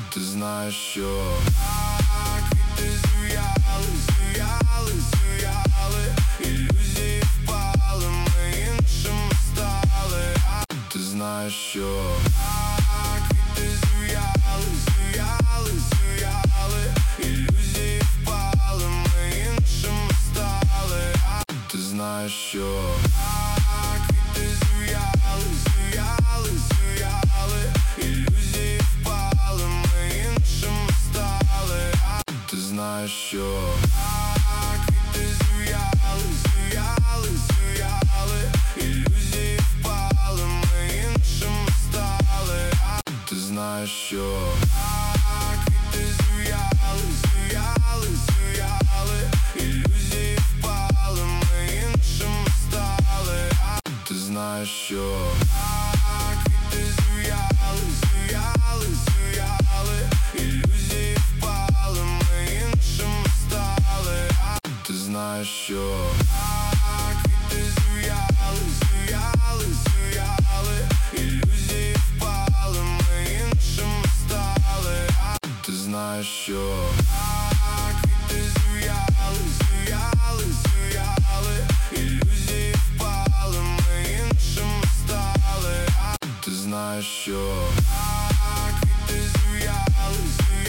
Ти знаєш, що квіти зуяли, зуяли, зуяли, ілюзії впали, ми іншими стали. Ти знаєш, що квіти зуяли, зуяли, зуяли, ілюзії впали, ми іншими стали. Ти знаєш, що квіти зуяли, зуяли, зуяли, ілюзії впали, ми іншими стали. Ти знаєш, що квіти зуяли, зуяли, зуяли, ілюзії впали, ми іншими стали. Ти знаєш, що квіти зуяли, зуяли, зуяли, ілюзії впали, ми іншими стали. Ти знаєш, що квіти зуяли, зуяли, зуяли, ілюзії впали, ми іншими стали. Ти знаєш, що квіти зуяли, зуяли, зуяли, ілюзії впали, ми іншими стали. Ти знаєш, що квіти зуяли, зуяли, зуяли, ілюзії впали, ми іншими стали. Ти знаєш, що